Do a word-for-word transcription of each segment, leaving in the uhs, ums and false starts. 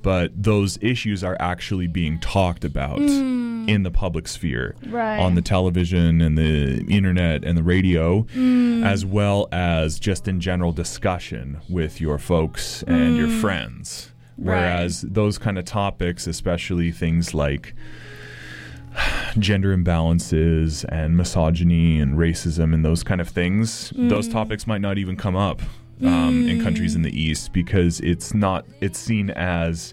but those issues are actually being talked about mm. in the public sphere, right. on the television and the internet and the radio, mm. as well as just in general discussion with your folks and mm. your friends. Whereas right. those kind of topics, especially things like gender imbalances and misogyny and racism and those kind of things, mm. those topics might not even come up um, mm. in countries in the East, because it's not it's seen as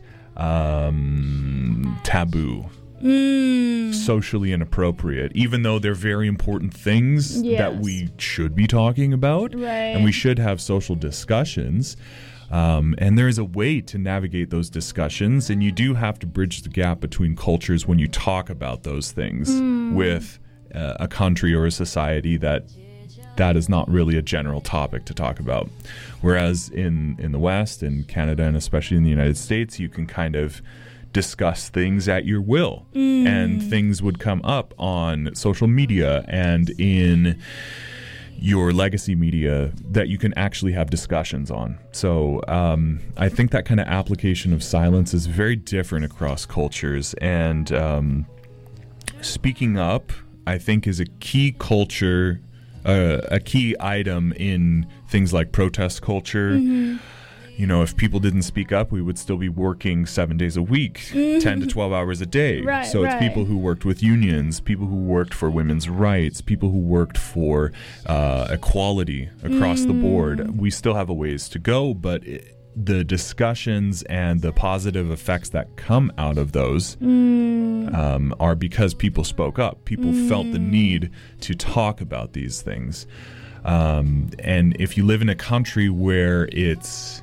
um, taboo, mm. socially inappropriate, even though they're very important things yes. that we should be talking about, right. and we should have social discussions. Um, and there is a way to navigate those discussions, and you do have to bridge the gap between cultures when you talk about those things mm. with uh, a country or a society that that is not really a general topic to talk about. Whereas in, in the West, in Canada, and especially in the United States, you can kind of discuss things at your will, mm. and things would come up on social media and in your legacy media that you can actually have discussions on. So um, I think that kind of application of silence is very different across cultures. And um, speaking up, I think, is a key culture, uh, a key item in things like protest culture. Mm-hmm. You know, if people didn't speak up, we would still be working seven days a week, mm-hmm. ten to twelve hours a day. Right, so it's right. people who worked with unions, people who worked for women's rights, people who worked for uh, equality across mm. the board. We still have a ways to go, but it, the discussions and the positive effects that come out of those mm. um, are because people spoke up. People mm. felt the need to talk about these things. Um, and if you live in a country where it's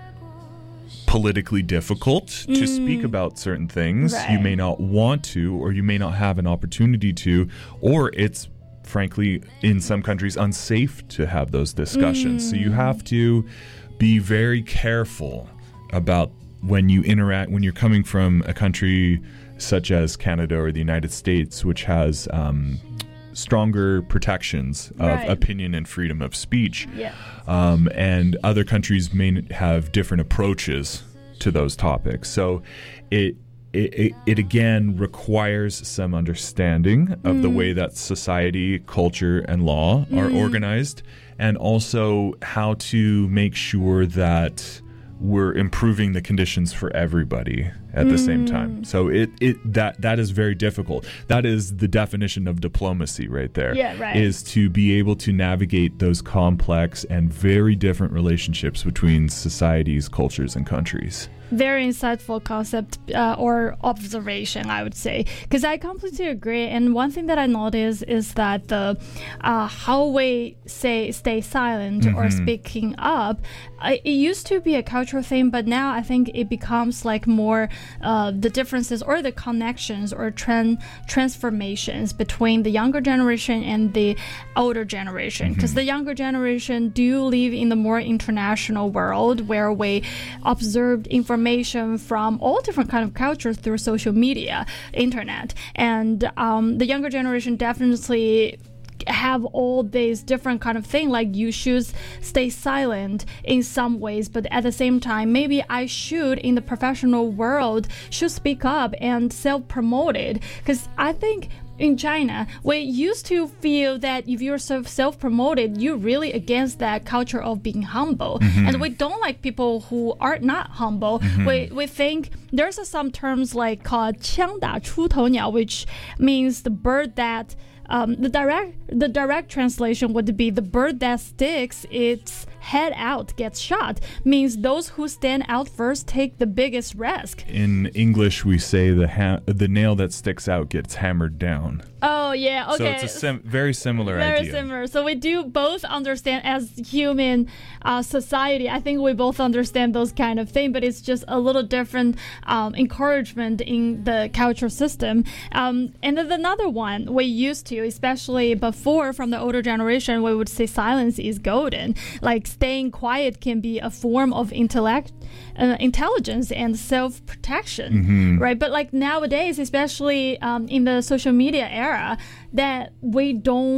politically difficult to mm. speak about certain things, right. you may not want to, or you may not have an opportunity to, or it's frankly in some countries unsafe to have those discussions. Mm. So you have to be very careful about when you interact, when you're coming from a country such as Canada or the United States, which has um, stronger protections of right. opinion and freedom of speech. Yeah. Um, and other countries may have different approaches to those topics. So it it, it, it again requires some understanding of mm. the way that society, culture, and law mm. are organized, and also how to make sure that we're improving the conditions for everybody at mm. the same time. So it, it that that is very difficult. That is the definition of diplomacy right there. Yeah, right. Is to be able to navigate those complex and very different relationships between societies, cultures, and countries. Very insightful concept uh, or observation, I would say, because I completely agree. And one thing that I noticed is that the uh, how we say stay silent mm-hmm. or speaking up, uh, it used to be a cultural thing, but now I think it becomes like more uh, the differences or the connections or trend transformations between the younger generation and the older generation. Because mm-hmm. the younger generation do live in the more international world where we observed information information from all different kind of cultures through social media, internet, and um, the younger generation definitely have all these different kind of thing, like you should stay silent in some ways, but at the same time maybe I should in the professional world should speak up and self-promote it, because I think in China, we used to feel that if you're self-promoted, you're really against that culture of being humble. Mm-hmm. And we don't like people who are not humble. Mm-hmm. We we think there's some terms like called 枪打出头鸟, which means the bird that um, the direct the direct translation would be the bird that sticks its head out gets shot, means those who stand out first take the biggest risk. In English, we say the ha- the nail that sticks out gets hammered down. Oh, yeah, okay. So it's a sim- very similar very idea. Very similar. So we do both understand as human uh, society. I think we both understand those kind of things, but it's just a little different um, encouragement in the cultural system. Um, and then another one we used to, especially before from the older generation, we would say silence is golden. Like staying quiet can be a form of intellect, uh, intelligence and self-protection, mm-hmm. right? But like nowadays, especially um, in the social media era, that we don't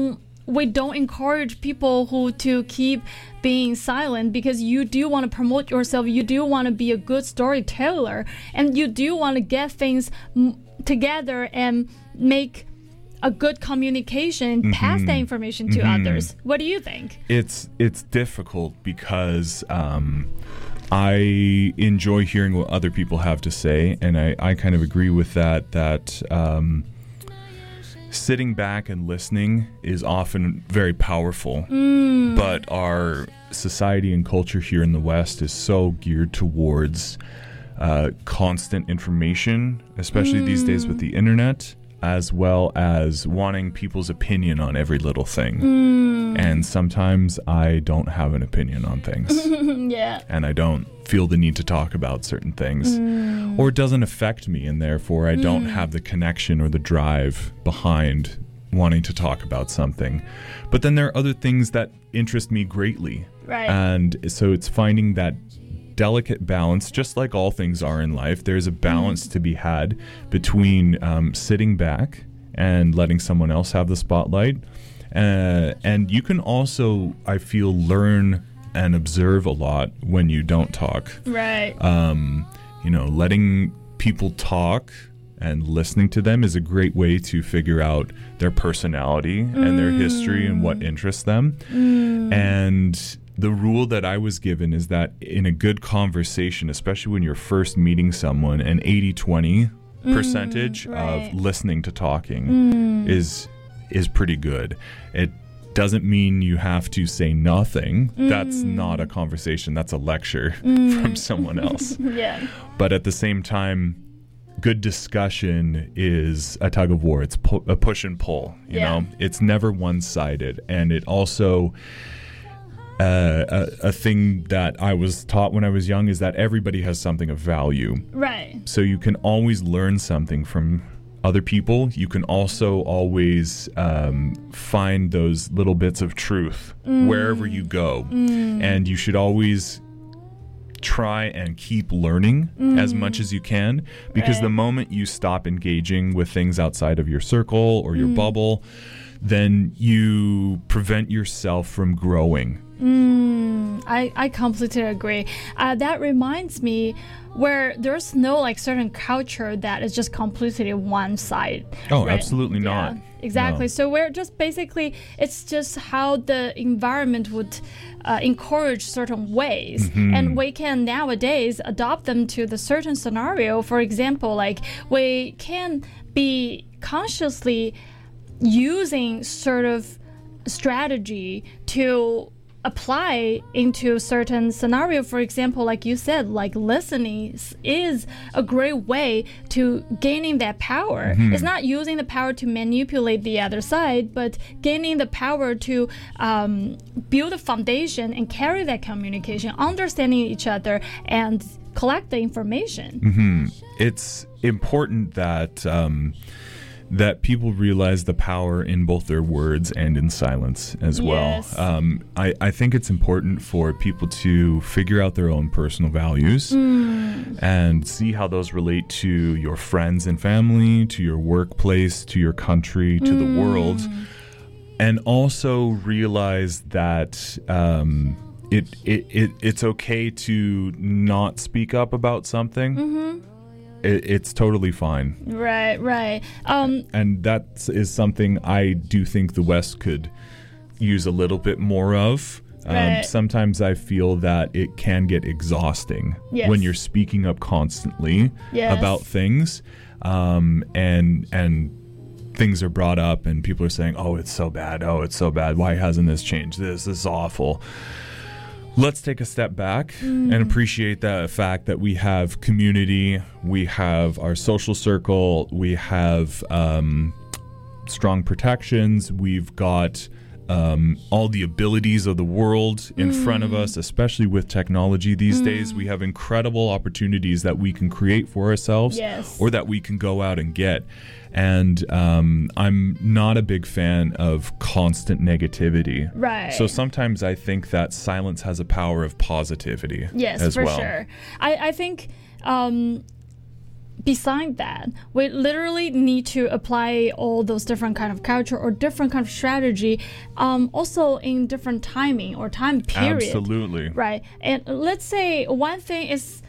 we don't encourage people who to keep being silent, because you do want to promote yourself, you do want to be a good storyteller, and you do want to get things m- together and make a good communication, mm-hmm. pass that information to mm-hmm. others. What do you think? It's it's difficult because um, I enjoy hearing what other people have to say, and I, I kind of agree with that, that um, sitting back and listening is often very powerful, mm. but our society and culture here in the West is so geared towards uh, constant information, especially mm. these days with the internet, as well as wanting people's opinion on every little thing. Mm. And sometimes I don't have an opinion on things. Yeah. And I don't feel the need to talk about certain things. Mm. Or it doesn't affect me, and therefore I mm. don't have the connection or the drive behind wanting to talk about something. But then there are other things that interest me greatly. Right. And so it's finding that delicate balance, just like all things are in life. There's a balance mm. to be had between um, sitting back and letting someone else have the spotlight. Uh, and you can also, I feel, learn and observe a lot when you don't talk. Right. Um, you know, letting people talk and listening to them is a great way to figure out their personality mm. and their history and what interests them. Mm. And the rule that I was given is that in a good conversation, especially when you're first meeting someone, an eighty twenty mm, percentage right. of listening to talking mm. is is pretty good. It doesn't mean you have to say nothing. Mm. That's not a conversation. That's a lecture mm. from someone else. Yeah. But at the same time, good discussion is a tug of war. It's pu- a push and pull. You yeah. know, it's never one-sided, and it also. Uh, a, a thing that I was taught when I was young is that everybody has something of value. Right. So you can always learn something from other people. You can also always um, find those little bits of truth mm. wherever you go. Mm. And you should always try and keep learning mm. as much as you can, because right. the moment you stop engaging with things outside of your circle or your mm. bubble, then you prevent yourself from growing. Mm, I, I completely agree. Uh, that reminds me where there's no like certain culture that is just completely one side. Oh, right? absolutely not. Yeah, exactly. No. So we're just basically, it's just how the environment would uh, encourage certain ways. Mm-hmm. And we can nowadays adopt them to the certain scenario. For example, like we can be consciously using sort of strategy to apply into certain scenario. For example, like you said, like listening is a great way to gaining that power. Mm-hmm. It's not using the power to manipulate the other side, but gaining the power to um, build a foundation and carry that communication, understanding each other and collect the information. Mm-hmm. It's important that um, that people realize the power in both their words and in silence as well. Yes. Um, I, I think it's important for people to figure out their own personal values mm. and see how those relate to your friends and family, to your workplace, to your country, to mm. the world. And also realize that um, it, it, it it's okay to not speak up about something. Mm-hmm. It, it's totally fine. Right, right. Um, and that is something I do think the West could use a little bit more of. Um, right. Sometimes I feel that it can get exhausting yes. when you're speaking up constantly yes. about things, um, and and things are brought up and people are saying, "Oh, it's so bad. Oh, it's so bad. Why hasn't this changed? This, this is awful." Let's take a step back mm. and appreciate the fact that we have community, we have our social circle, we have um, strong protections, we've got um, all the abilities of the world in mm. front of us, especially with technology these mm. days. We have incredible opportunities that we can create for ourselves yes. or that we can go out and get. And um, I'm not a big fan of constant negativity. Right. So sometimes I think that silence has a power of positivity yes, as for well. sure. I, I think um, beside that, we literally need to apply all those different kind of culture or different kind of strategy, um, also in different timing or time period. Absolutely. Right. And let's say one thing is,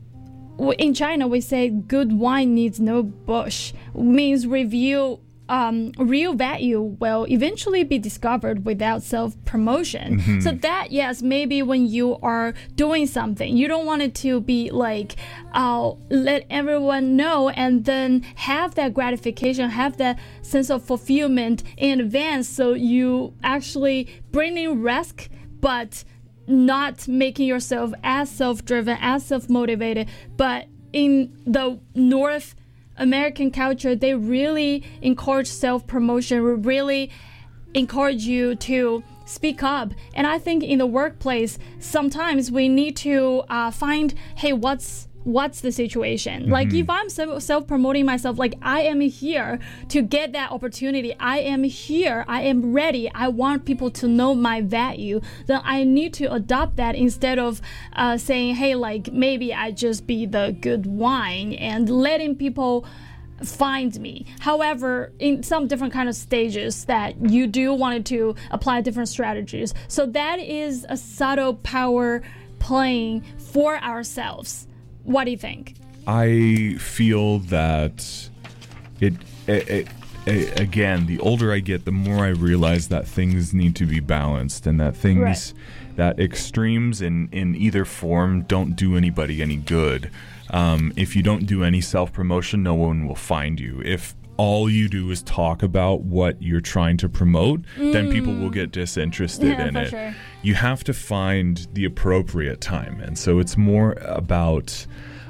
in China, we say good wine needs no bush, means review. Um, real value will eventually be discovered without self-promotion. Mm-hmm. So that, yes, maybe when you are doing something, you don't want it to be like, uh, let everyone know and then have that gratification, have that sense of fulfillment in advance. So you actually bring in risk, but not making yourself as self-driven, as self-motivated. But in the North American culture, they really encourage self-promotion, really encourage you to speak up. And I think in the workplace, sometimes we need to uh, find, hey, what's what's the situation? Mm-hmm. Like if I'm self-promoting myself, like I am here to get that opportunity. I am here. I am ready. I want people to know my value. Then I need to adopt that instead of uh, saying, hey, like maybe I just be the good wine and letting people find me. However, in some different kind of stages that you do want to apply different strategies. So that is a subtle power playing for ourselves. What do you think? I feel that it, it, it, it again, the older I get, the more I realize that things need to be balanced and that things, right. that extremes in, in either form don't do anybody any good. Um, if you don't do any self-promotion, no one will find you. If all you do is talk about what you're trying to promote, mm. then people will get disinterested yeah, in for it. Sure. You have to find the appropriate time. And so it's more about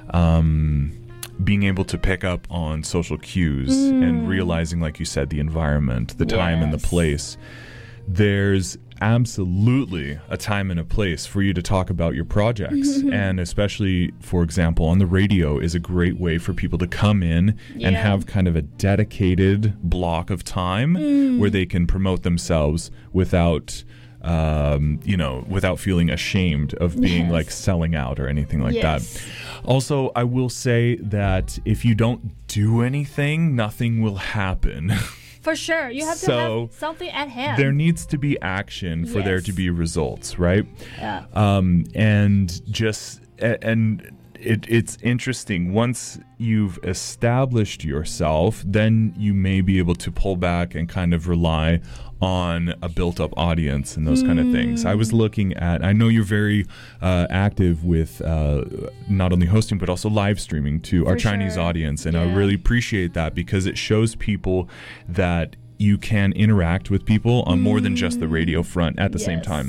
um, being able to pick up on social cues mm. and realizing, like you said, the environment, the time yes. and the place. There's absolutely a time and a place for you to talk about your projects. And especially, for example, on the radio is a great way for people to come in yeah. and have kind of a dedicated block of time mm. where they can promote themselves without um, you know, without feeling ashamed of being yes. like selling out or anything like yes. that. Also, I will say that if you don't do anything, nothing will happen. For sure. You have to so have something at hand. There needs to be action for yes. there to be results, right? Yeah. Um, and just, and it, it's interesting. Once you've established yourself, then you may be able to pull back and kind of rely on a built-up audience and those mm. kind of things. I was looking at, I know you're very uh, active with uh, not only hosting but also live streaming to For our Chinese sure. audience, and yeah. I really appreciate that because it shows people that you can interact with people on mm. more than just the radio front at the yes. same time.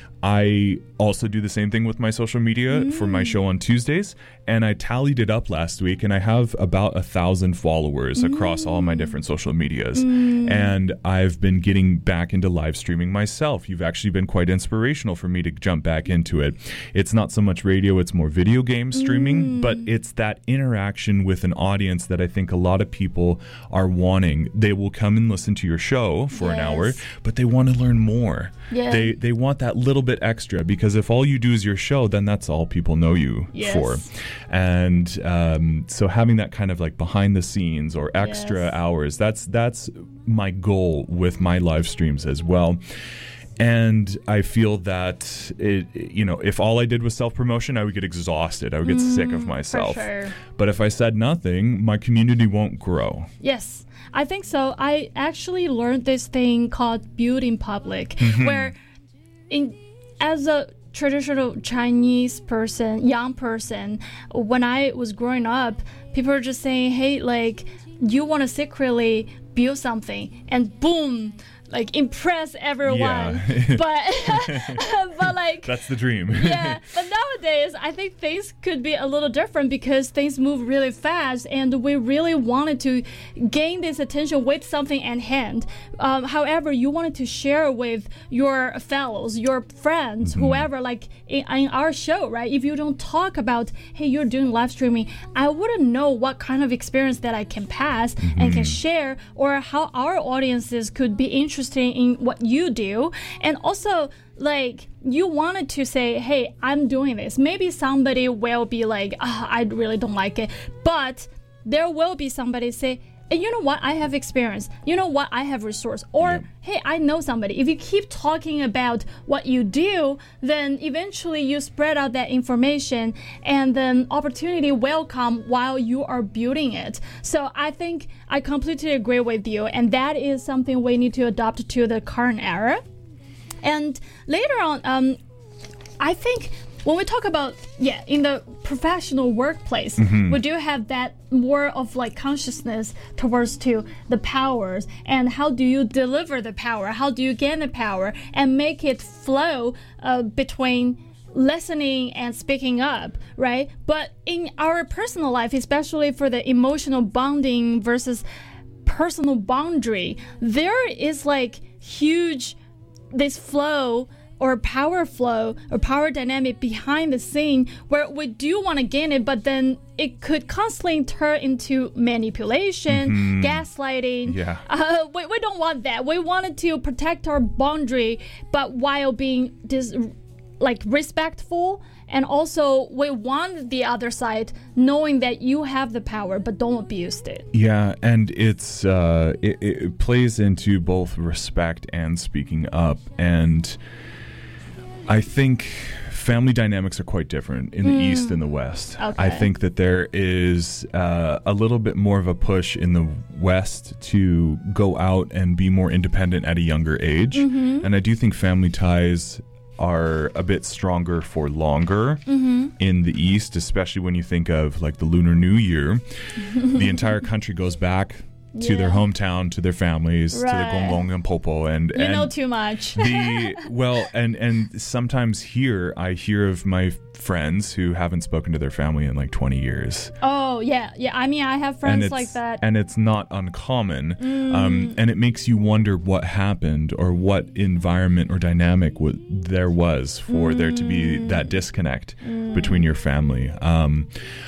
I also do the same thing with my social media mm. for my show on Tuesdays, and I tallied it up last week, and I have about a thousand followers mm. across all my different social medias. Mm. And I've been getting back into live streaming myself. You've actually been quite inspirational for me to jump back into it. It's not so much radio, it's more video game streaming, mm. but it's that interaction with an audience that I think a lot of people are wanting. They will come and listen to your show for yes. an hour, but they want to learn more. Yeah. They they want that little bit extra, because if all you do is your show, then that's all people know you yes. for. And um, so having that kind of like behind the scenes or extra yes. hours, that's that's my goal with my live streams as well. And I feel that, it, you know, if all I did was self-promotion, I would get exhausted. I would get mm, sick of myself. For sure. But if I said nothing, my community won't grow. Yes, I think so. I actually learned this thing called build in public, mm-hmm. where in as a traditional Chinese person, young person, when I was growing up, people were just saying, hey, like, you want to secretly build something, and boom, like impress everyone. Yeah. but but like that's the dream. Yeah. But nowadays I think things could be a little different because things move really fast, and we really wanted to gain this attention with something at hand. Um, however, you wanted to share with your fellows, your friends, mm-hmm. whoever, like in, in our show, right? If you don't talk about, hey, you're doing live streaming, I wouldn't know what kind of experience that I can pass mm-hmm. and can share, or how our audiences could be interested in what you do. And also, like, you wanted to say, hey, I'm doing this. Maybe somebody will be like, oh, I really don't like it, but there will be somebody say, and you know what, I have experience. You know what, I have resource. Or, Yep. hey, I know somebody. If you keep talking about what you do, then eventually you spread out that information, and then opportunity will come while you are building it. So I think I completely agree with you, and that is something we need to adopt to the current era. And later on, um, I think when we talk about, yeah, in the professional workplace, Mm-hmm. we do have that more of like consciousness towards to the powers, and how do you deliver the power? How do you gain the power and make it flow uh, between listening and speaking up, right? But in our personal life, especially for the emotional bonding versus personal boundary, there is like huge this flow or power flow or power dynamic behind the scene where we do want to gain it, but then it could constantly turn into manipulation, Mm-hmm. gaslighting. Yeah. Uh, we, we don't want that. We wanted to protect our boundary, but while being dis- like respectful, and also we want the other side knowing that you have the power, but don't abuse it. Yeah, and it's uh, it, it plays into both respect and speaking up, and I think family dynamics are quite different in the East and the West. Okay. I think that there is uh, a little bit more of a push in the West to go out and be more independent at a younger age, and I do think family ties are a bit stronger for longer in the East, especially when you think of like the Lunar New Year. The entire country goes back to their Yeah. hometown, to their families, to Right. the Gong Gong and Popo, and You and know too much. the well, and and sometimes here I hear of my friends who haven't spoken to their family in like twenty years. Oh, yeah. Yeah. I mean, I have and friends it's, like that. and it's not uncommon, um, and it makes you wonder what happened or what environment or dynamic w- there was for there to be that disconnect between your family. Um,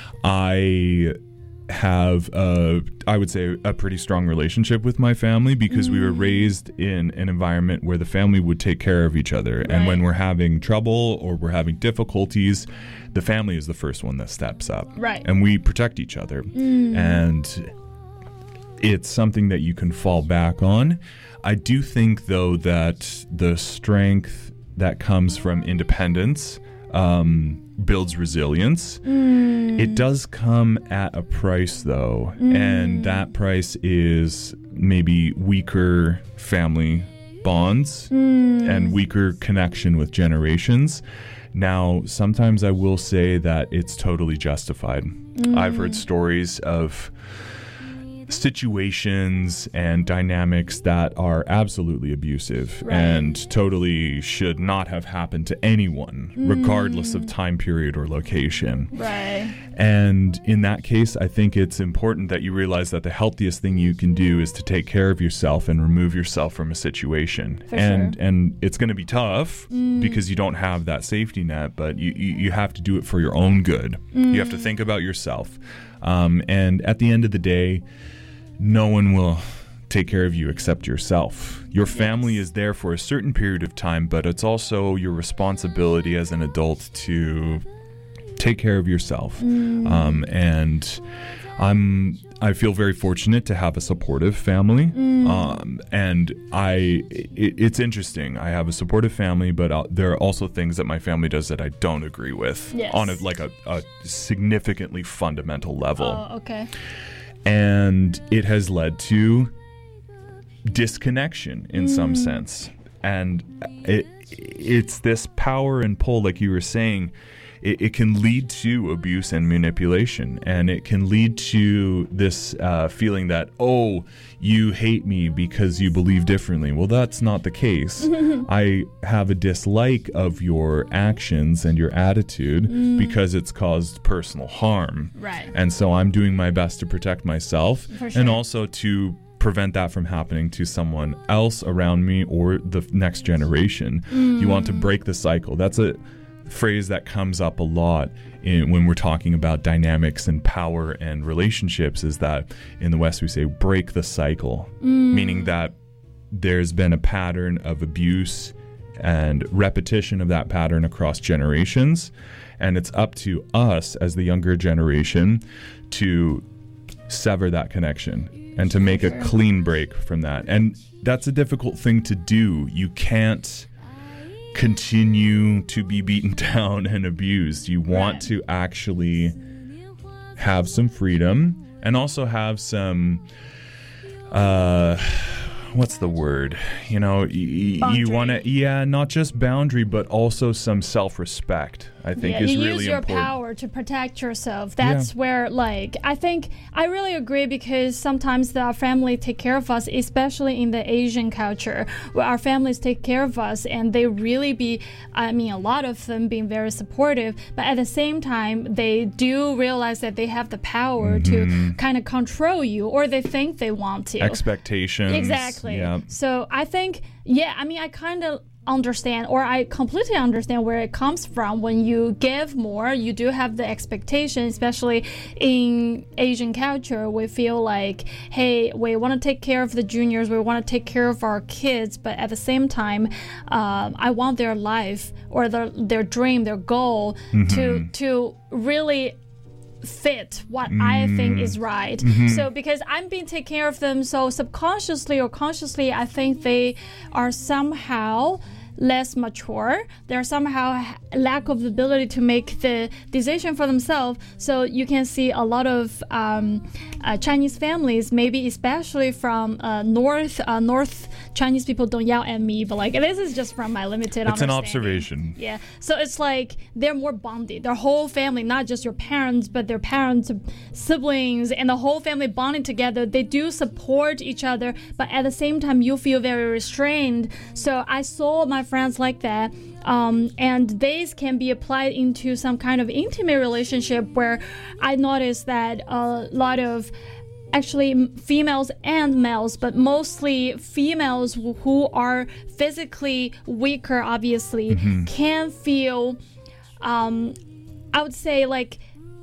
I have a, I would say, a pretty strong relationship with my family because we were raised in an environment where the family would take care of each other, and when Right. we're having trouble or we're having difficulties, the family is the first one that steps up, Right. and we protect each other, and it's something that you can fall back on. I do think, though, that the strength that comes from independence um, builds resilience. It does come at a price, though, and that price is maybe weaker family bonds and weaker connection with generations. Now, sometimes I will say that it's totally justified. I've heard stories of situations and dynamics that are absolutely abusive Right. and totally should not have happened to anyone, regardless of time period or location. Right. And in that case, I think it's important that you realize that the healthiest thing you can do is to take care of yourself and remove yourself from a situation. For and sure. and it's going to be tough because you don't have that safety net, but you, you, you have to do it for your own good. You have to think about yourself. Um, and at the end of the day, no one will take care of you except yourself. Your family is there for a certain period of time, but it's also your responsibility as an adult to take care of yourself. Um, and I'm I feel very fortunate to have a supportive family. Um, and I it, it's interesting. I have a supportive family, but uh, there are also things that my family does that I don't agree with Yes. on a, like a, a significantly fundamental level. Oh, okay. And it has led to disconnection in some sense. And it it's this power and pull, like you were saying. It, it can lead to abuse and manipulation, and it can lead to this uh, feeling that, oh, you hate me because you believe differently. Well, that's not the case. I have a dislike of your actions and your attitude because it's caused personal harm. Right. And so I'm doing my best to protect myself For sure. and also to prevent that from happening to someone else around me or the next generation. You want to break the cycle. That's a phrase that comes up a lot in, when we're talking about dynamics and power and relationships, is that in the West we say break the cycle, meaning that there's been a pattern of abuse and repetition of that pattern across generations, and it's up to us as the younger generation to sever that connection and to make a clean break from that. And that's a difficult thing to do. You can't continue to be beaten down and abused. You want Right. to actually have some freedom and also have some uh what's the word? You know, y- y- you want to, yeah, not just boundary, but also some self-respect, I think yeah, is you really use your important. power to protect yourself. That's where, like, I think I really agree, because sometimes the, our family take care of us, especially in the Asian culture, where our families take care of us and they really be, I mean, a lot of them being very supportive, but at the same time, they do realize that they have the power Mm-hmm. to kind of control you, or they think they want to. Expectations. Exactly. Yeah. So I think, yeah, I mean, I kind of understand, or I completely understand where it comes from. When you give more, you do have the expectation, especially in Asian culture. We feel like, hey, we want to take care of the juniors, we want to take care of our kids, but at the same time, um, I want their life or their, their dream, their goal to to really fit what I think is right. So because I'm being taken care of them, so subconsciously or consciously, I think they are somehow less mature. They're somehow lack of ability to make the decision for themselves. So you can see a lot of um, uh, Chinese families, maybe especially from uh, North uh, North Chinese people. Don't yell at me, but like this is just from my limited It's an understanding. observation. Yeah. So it's like they're more bonded. Their whole family, not just your parents, but their parents, siblings, and the whole family bonding together. They do support each other, but at the same time, you feel very restrained. So I saw my friends like that. Um, and these can be applied into some kind of intimate relationship, where I noticed that a lot of actually females and males, but mostly females who are physically weaker, obviously, mm-hmm. can feel, um, I would say, like,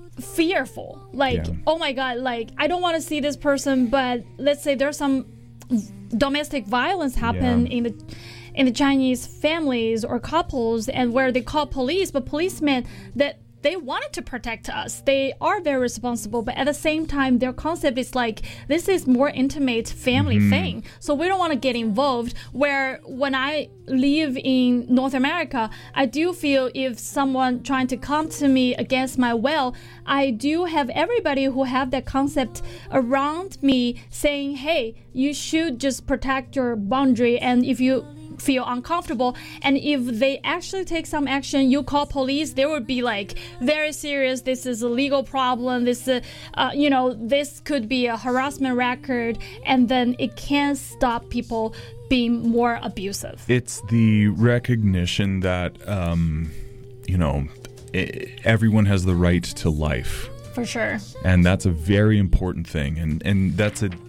fearful. Like, yeah. oh my God, like, I don't want to see this person, but let's say there's some domestic violence happen yeah. in the in the Chinese families or couples, and where they call police, but policemen that they wanted to protect us. They are very responsible, but at the same time, their concept is like, this is more intimate family mm-hmm. thing. So we don't want to get involved. Where when I live in North America, I do feel if someone trying to come to me against my will, I do have everybody who have that concept around me saying, hey, you should just protect your boundary. And if you feel uncomfortable, and if they actually take some action, you call police, they would be like very serious. This is a legal problem. This uh, uh, you know this could be a harassment record, and then it can stop people being more abusive. It's the recognition that um, you know it, everyone has the right to life, for sure, and that's a very important thing. And and that's a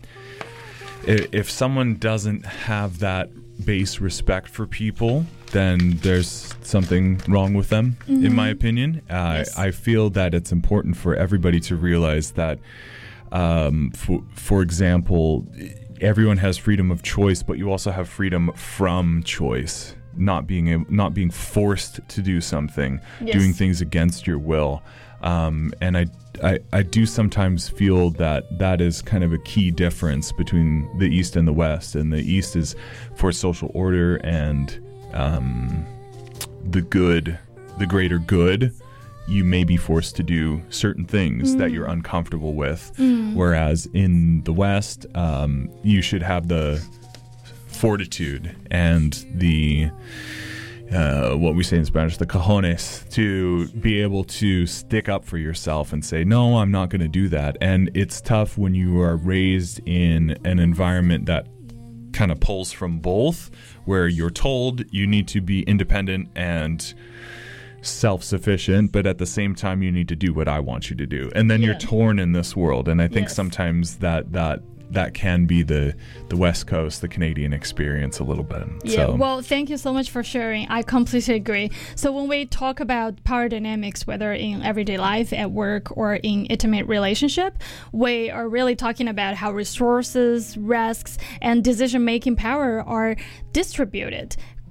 if someone doesn't have that base respect for people, then there's something wrong with them, mm-hmm. in my opinion. Uh, yes. I feel that it's important for everybody to realize that, um, for, for example, everyone has freedom of choice, but you also have freedom from choice, not being able, not being forced to do something, yes. doing things against your will. Um, and I, I, I do sometimes feel that that is kind of a key difference between the East and the West. And the East is for social order and um, the good, the greater good. You may be forced to do certain things mm. that you're uncomfortable with. Mm. Whereas in the West, um, you should have the fortitude and the... Uh, what we say in Spanish, the cojones, to be able to stick up for yourself and say, no, I'm not going to do that. And it's tough when you are raised in an environment that kind of pulls from both, where you're told you need to be independent and self-sufficient, but at the same time, you need to do what I want you to do. And then yeah. you're torn in this world. And I think yes. sometimes that that that can be the the West Coast, the Canadian experience a little bit. Yeah, so. Well, thank you so much for sharing. I completely agree. So when we talk about power dynamics, whether in everyday life, at work, or in intimate relationship, we are really talking about how resources, risks, and decision-making power are distributed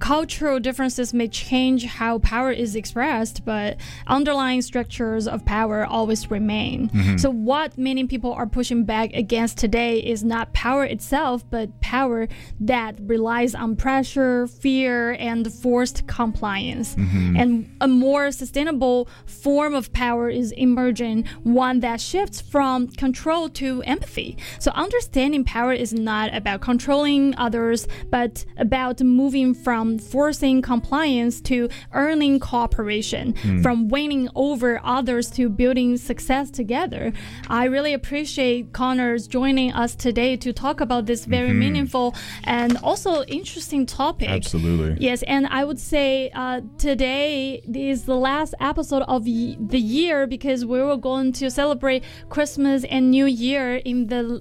cultural differences may change how power is expressed, but underlying structures of power always remain. Mm-hmm. So what many people are pushing back against today is not power itself, but power that relies on pressure, fear, and forced compliance. Mm-hmm. And a more sustainable form of power is emerging, one that shifts from control to empathy. So understanding power is not about controlling others, but about moving from forcing compliance to earning cooperation, mm. from winning over others to building success together. I really appreciate Connor's joining us today to talk about this very mm-hmm. meaningful and also interesting topic. Absolutely. Yes, and I would say uh, today is the last episode of y- the year because we were going to celebrate Christmas and New Year in the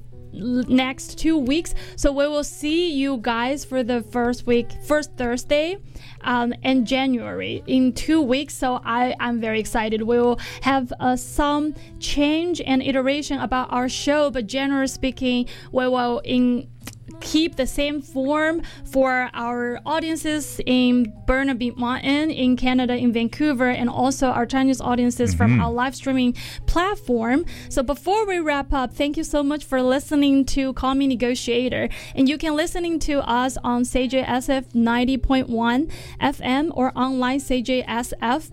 next two weeks, so we will see you guys for the first week first Thursday um, in January in two weeks. So I, I'm very excited. We will have uh, some change and iteration about our show, but generally speaking, we will in keep the same form for our audiences in Burnaby Mountain, in Canada, in Vancouver, and also our Chinese audiences mm-hmm. from our live streaming platform. So before we wrap up, thank you so much for listening to Call Me Negotiator. And you can listening to us on C J S F ninety point one F M or online C J S F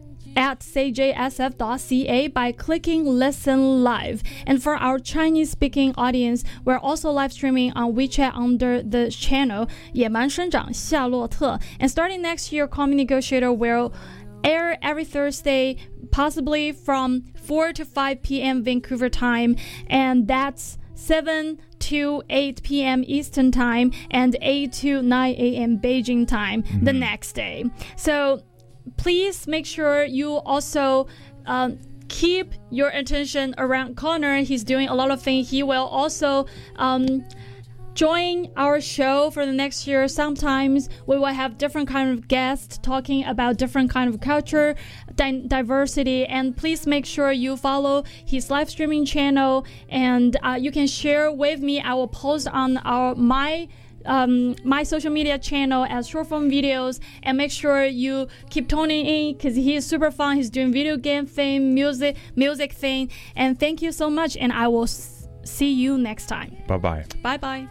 at c j s f dot c a by clicking Listen Live. And for our Chinese-speaking audience, we're also live streaming on WeChat under the channel 野蛮生长夏洛特. And starting next year, Call Me Negotiator will air every Thursday, possibly from four to five p.m. Vancouver time, and that's seven to eight p.m. Eastern time and eight to nine a.m. Beijing time mm-hmm. the next day. So please make sure you also um, keep your attention around Connor. He's doing a lot of things. He will also um, join our show for the next year. Sometimes we will have different kind of guests talking about different kind of culture, di- diversity, and please make sure you follow his live streaming channel, and uh, you can share with me. I will post on our my Um, my social media channel as short form videos, and make sure you keep tuning in because he is super fun. He's doing video game thing, music music thing, and thank you so much, and I will s- see you next time. Bye bye. Bye bye.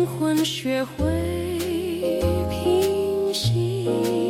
灵魂学会平息。